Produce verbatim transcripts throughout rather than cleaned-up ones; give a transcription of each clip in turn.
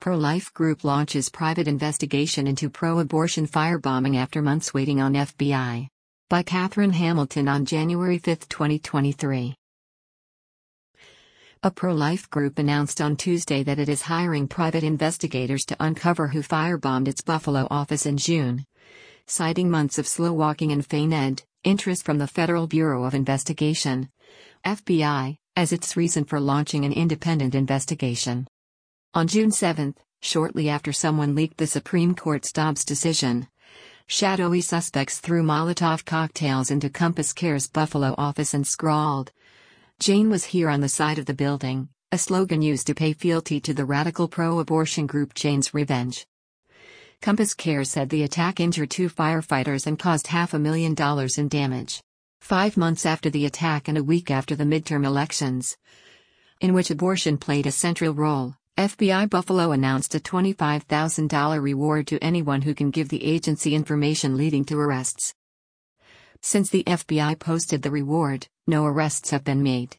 Pro-life group launches private investigation into pro-abortion firebombing after months waiting on F B I. By Catherine Hamilton on January fifth, twenty twenty-three. A pro-life group announced on Tuesday that it is hiring private investigators to uncover who firebombed its Buffalo office in June, citing months of slow walking and feigned interest from the Federal Bureau of Investigation, F B I, as its reason for launching an independent investigation. On June seventh, shortly after someone leaked the Supreme Court's Dobbs decision, shadowy suspects threw Molotov cocktails into Compass Care's Buffalo office and scrawled, "Jane was here on the side of the building," a slogan used to pay fealty to the radical pro-abortion group Jane's Revenge. Compass Care said the attack injured two firefighters and caused half a million dollars in damage. Five months after the attack and a week after the midterm elections, in which abortion played a central role, F B I Buffalo announced a twenty-five thousand dollars reward to anyone who can give the agency information leading to arrests. Since the F B I posted the reward, no arrests have been made.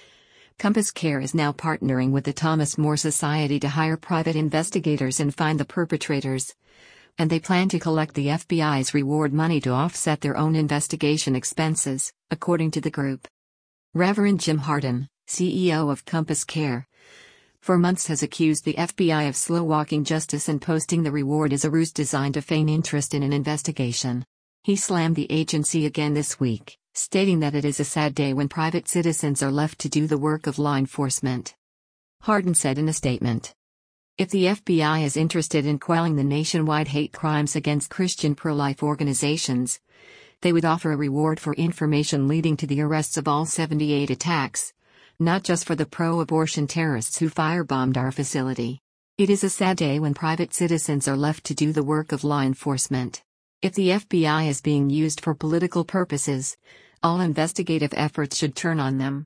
Compass Care is now partnering with the Thomas More Society to hire private investigators and find the perpetrators, and they plan to collect the F B I's reward money to offset their own investigation expenses, according to the group. Reverend Jim Hardin, C E O of Compass Care, for months has accused the F B I of slow-walking justice and posting the reward as a ruse designed to feign interest in an investigation. He slammed the agency again this week, stating that it is a sad day when private citizens are left to do the work of law enforcement. Hardin said in a statement, "If the F B I is interested in quelling the nationwide hate crimes against Christian pro-life organizations, they would offer a reward for information leading to the arrests of all seventy-eight attacks, not just for the pro-abortion terrorists who firebombed our facility. It is a sad day when private citizens are left to do the work of law enforcement. If the F B I is being used for political purposes, all investigative efforts should turn on them.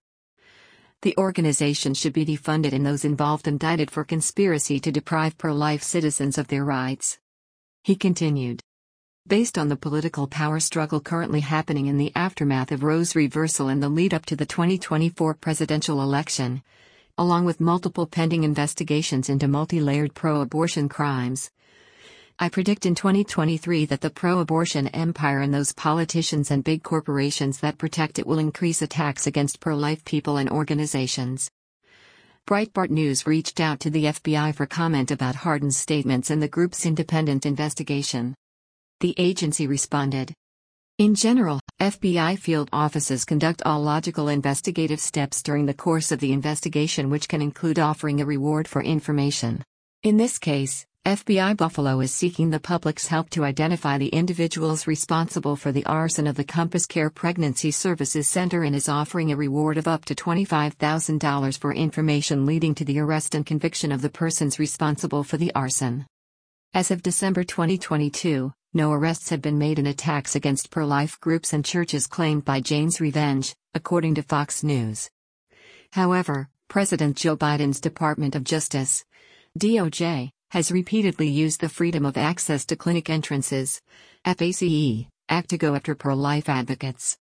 The organization should be defunded and those involved indicted for conspiracy to deprive pro-life citizens of their rights." He continued. Based on the political power struggle currently happening in the aftermath of Roe's reversal and the lead-up to the twenty twenty-four presidential election, along with multiple pending investigations into multi-layered pro-abortion crimes, I predict in twenty twenty-three that the pro-abortion empire and those politicians and big corporations that protect it will increase attacks against pro-life people and organizations. Breitbart News reached out to the F B I for comment about Hardin's statements and the group's independent investigation. The agency responded, "In general, F B I field offices conduct all logical investigative steps during the course of the investigation, which can include offering a reward for information. In this case, F B I Buffalo is seeking the public's help to identify the individuals responsible for the arson of the Compass Care Pregnancy Services Center and is offering a reward of up to twenty-five thousand dollars for information leading to the arrest and conviction of the persons responsible for the arson." As of December twenty twenty-two, no arrests had been made in attacks against pro-life groups and churches claimed by Jane's Revenge, according to Fox News. However, President Joe Biden's Department of Justice, D O J, has repeatedly used the Freedom of Access to Clinic Entrances (F A C E) Act to go after pro-life advocates.